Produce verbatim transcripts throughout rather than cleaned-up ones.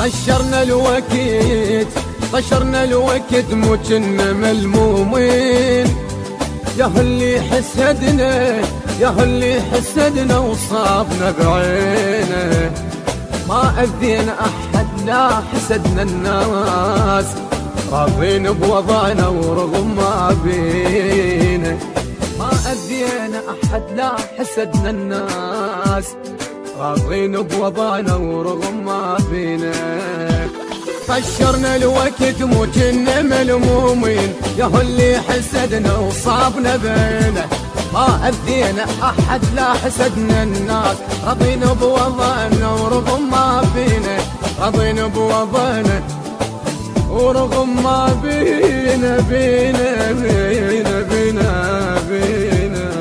طشرنا الوقت طشرنا الوقت مو كنا ملمومين، يا اللي حسدنا يا اللي حسدنا وصابنا بعينه، ما أذينا أحد لا حسدنا الناس، راضين بوضعنا ورغم ما بينا، ما أذينا أحد لا حسدنا الناس، راضين بوضعنا ورغم ما بينا. طشرنا الوقت مو كنا ملمومين، يا اللي حسدنا وصابنا بينه، ما أذينا أحد لا حسدنا الناس، راضين بوضعنا ورغم ما بينا، راضين بوضعنا ورغم ما بينا بينا بينا بينا بينا.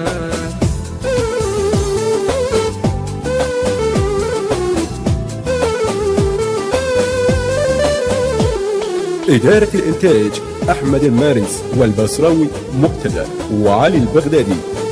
إدارة الإنتاج أحمد المارنس والبصراوي مقتدى وعلي البغدادي.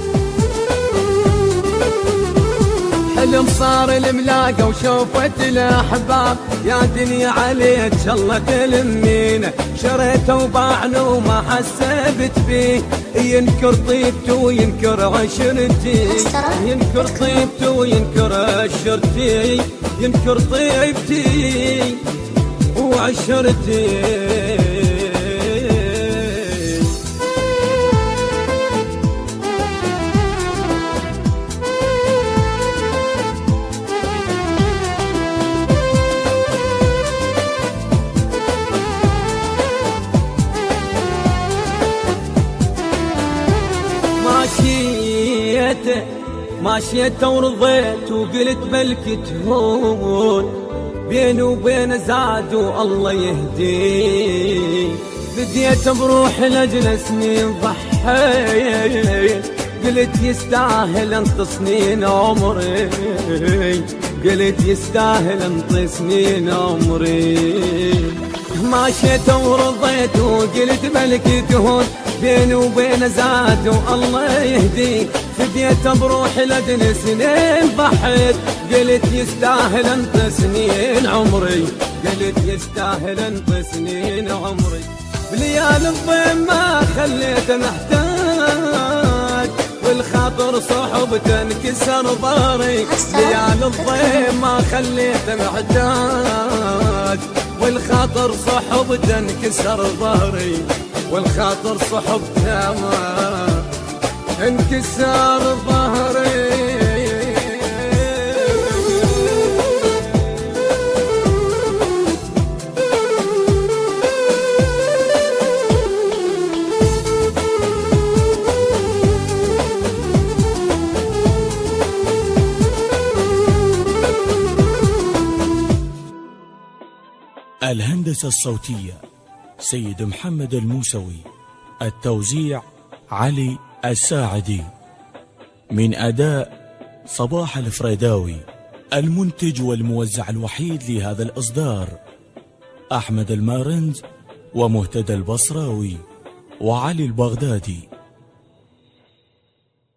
حلم صار الملاقة وشوفت الأحباب، يا دنيا عليك الله تلمينا، شريته وباعنا وما حسبت فيه، ينكر طيبته وينكر عشرتي، ينكر طيبته وينكر عشرتي، ينكر طيبتي وعشرتي. ماشيته ماشيته ورضيت وقلت بلكي تهون، بيني وبين زاد والله يهديه، بديت بروح لاجل سنين ضحيت، قلت يستاهل انت سنين عمري، قلت يستاهل انت سنين عمري. ماشيت ورضيت وقلت بلكي تهون، بيني وبين زاد والله يهديه، فديت بروحي لدن سنين ضحيت، قلت يستاهل انت سنين عمري، قلت يستاهل انت سنين عمري. بليال الضيم ما خليته محتاج، والخاطر صحبته انكسر ظهري، ليال الضيم ما خليته محتاج، والخاطر صحبته انكسر ظهري، والخاطر صحبته ما انكسر ظهري. الهندسة الصوتية سيد محمد الموسوي، التوزيع علي الساعدي، من أداء صباح الفريداوي، المنتج والموزع الوحيد لهذا الإصدار أحمد المارنز ومهتدى البصراوي وعلي البغدادي.